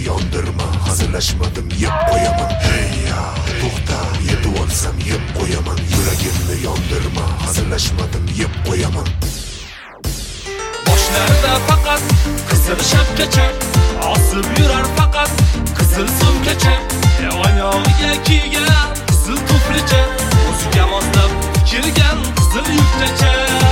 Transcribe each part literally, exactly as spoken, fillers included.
yondirma, hazillashmadim yeb qo'yaman. Hey ya, to'xta, yetib olsam yeb qo'yaman. Yuragimni yondirma, hazillashmadim yeb qo'yaman. Boshlarida faqat qizil shapkacha, osib yurar faqat qizil sumkacha, oyog'iga kiygan qizil tuflicha, o'ziga moslab kirgan qizil yubkacha.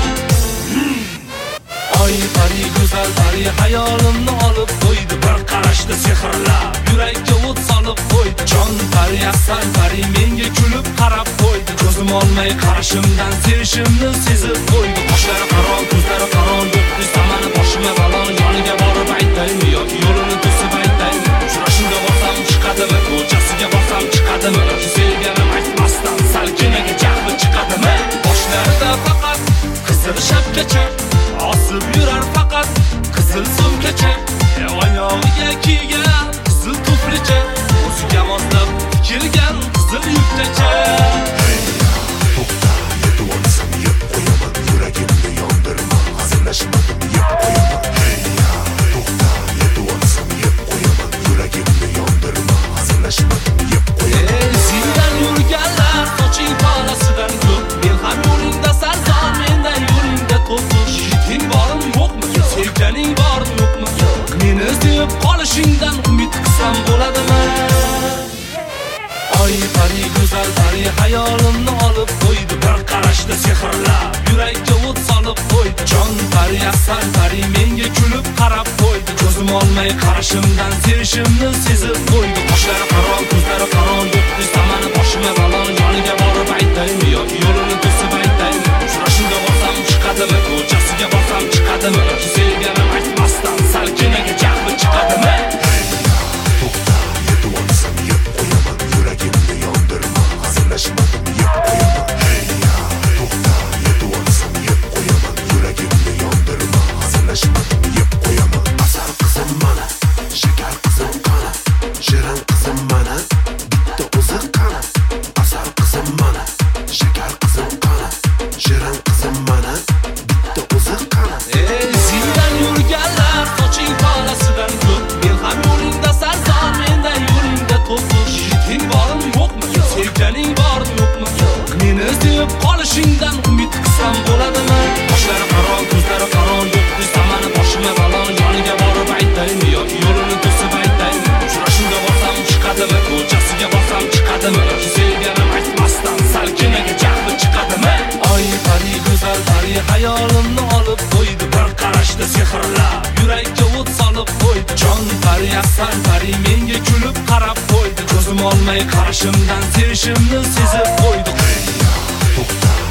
Oy pari go'zal pari hayolimni olib qo'ydi, bir qarashda sehrlab yurakka o't solib qo'ydi. Jon pari asal pari menga kulib qarab qo'ydi, ko'zim olmay qarashimdan sevishimni sezib qo'ydi. Qoshlari qaro, ko'zlari qaro, yo'qdi samani boshimga balo, yoniga borib aytaymi yoki yo'lini to'sib aytaymi? Uchrashuvga borsam chiqadimi, ko'chasiga borsam chiqadimi, sevganim aytmasdan salkinaga jahli chiqadimi? Boshlarida faqat qizil shapkacha, osib yurar faqat qizil sumkacha, oyog'iga kiygan qizil tuflicha, o'ziga moslab kirgan qizil yubkacha. To'xta, yetib olsam yeb qo'yaman. Yuragimni yondirma, hazillashmadim yeb qo'yaman. Hey ya, to'xta, yetib olsam yeb qo'yaman. Yuragimni yondirma, hazillashmadim yeb qo'yaman. Sendan yurganlar soching polasidan ko'p, men ham yo'lingda sarzor, mendan yo'lingda to'sish. Yiting bormi yo'qmi, sevganing bormi yo'qmi? Meni sevib qolishingdan umid qilsam bo'ladimi? Oy pari go'zal pari hayolimni olib qo'ydi, bir qarashda sehrlab yurakka o't solib qo'ydi. Jon pari asal pari menga kulib qarab qo'ydi, ko'zim olmay qarashimdan sevishimni sezib qo'ydi. Qoshlari qaro, ko'zlari qaro, yo'qdi samani boshimga balo, yoniga borib aytaymi yoki yo'lini to'sib aytaymi? Uchrashuvga borsam chiqadimi, ko'chasiga borsam chiqadimi, sevganim aytmasdan salkinaga jahli chiqadimi? To'xta, yetib olsam yeb qo'yaman. Yuragimni yondirma, hazillashmadim yeb qo'yaman. Hey ya, to'xta, yetib olsam yeb qo'yaman. Yuragimni yondirma, hazillashmadim yeb qo'yaman. Asal qizim mana, shakar qizim qana, shirin qizim mana, bitta o'zi qana. Asal qizim mana, shakar qizim qana, shirin qizim mana, bitta o'zi qana. Ey sendan yurganlar soching polasidan ko'p, men ham yo'lingda sarzor, mendan yo'lingda to'sish. Yiting bormi yo'qmi, sevganing bormi yo'qmi? Meni sevib qolishingdan umid qilsam bo'ladimi? Qoshlari qaro, ko'zlari qaro, yo'qdi samani boshimga balo, yoniga borib aytaymi yoki yo'lini to'sib aytaymi? Uchrashuvga borsam chiqadimi, ko'chasiga borsam chiqadimi, sevganim aytmasdan salkinaga jahli chiqadimi? Oy pari go'zal pari hayolimni olib qo'ydi, bir qarashda sehrlab yurakka o't solib qo'ydi. Jon pari asal pari menga kulib qarab qo'ydi, ko'zim olmay qarashimdan sevishimni sezib qo'ydi. To'xta,